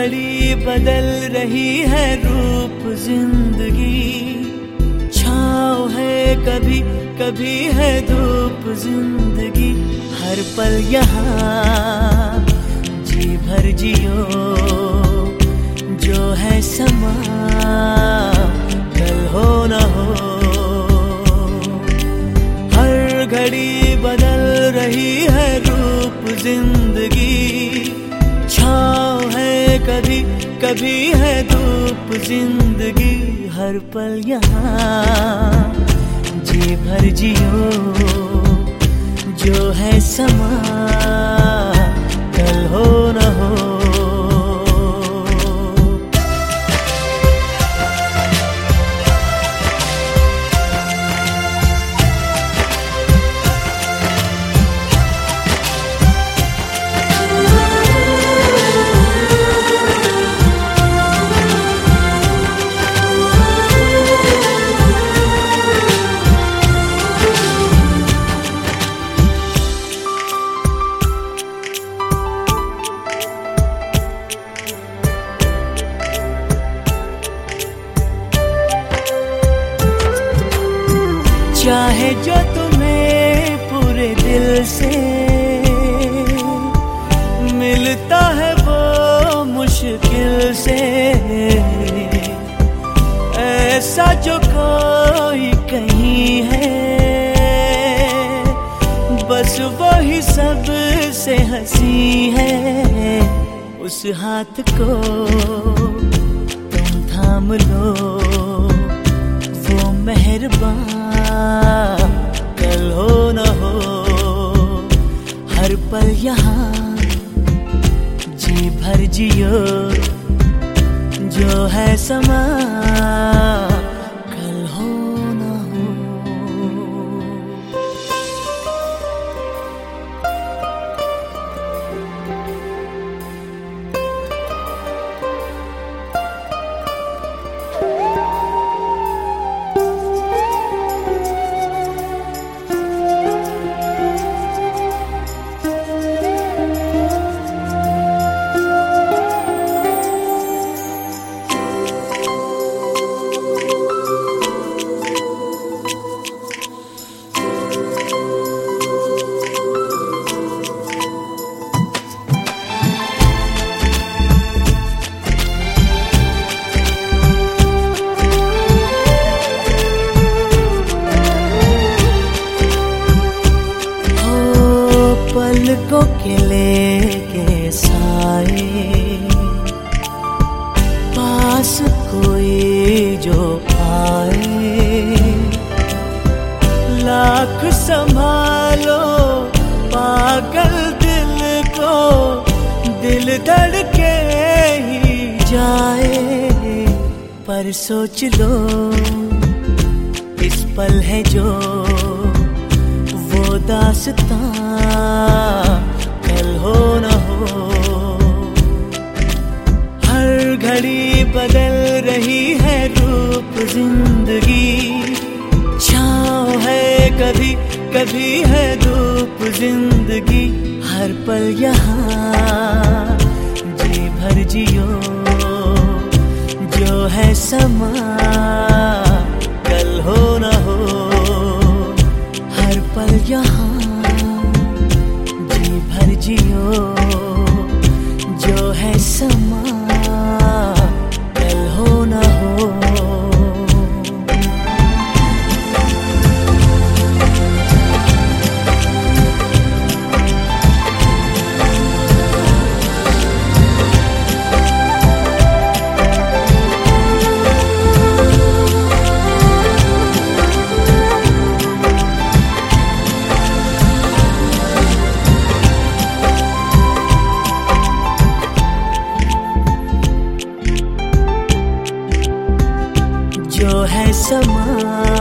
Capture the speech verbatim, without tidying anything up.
घड़ी बदल रही है रूप जिंदगी, छाँव है कभी कभी है धूप जिंदगी। हर पल यहाँ जी भर जियो, जो है समा कल हो न हो। हर घड़ी बदल रही है रूप जिंदगी, छाँव है कभी कभी है धूप जिंदगी। हर पल यहाँ जी भर जियो, जो है समा कल हो न हो। चाहे जो तुम्हें पूरे दिल से मिलता है वो मुश्किल से, ऐसा जो कोई कहीं है बस वही सब से हंसी है। उस हाथ को तुम थाम लो, वो मेहरबान कल हो न हो। हर पल यहाँ जी भर जियो, जो है समा कल हो न हो। पलकों के लेके साए, पास कोई जो आए। लाख संभालो पागल दिल को, दिल धड़के ही जाए। पर सोच लो इस पल है जो वो दास्तां कल हो न हो। हर घड़ी बदल रही है रूप जिंदगी, छाँव है कभी कभी है धूप जिंदगी। हर पल यहाँ जी भर जियो, जो है समा कल हो न हो। हर पल यहाँ जी भर जियो, जो है समा कल हो न हो। जो है समा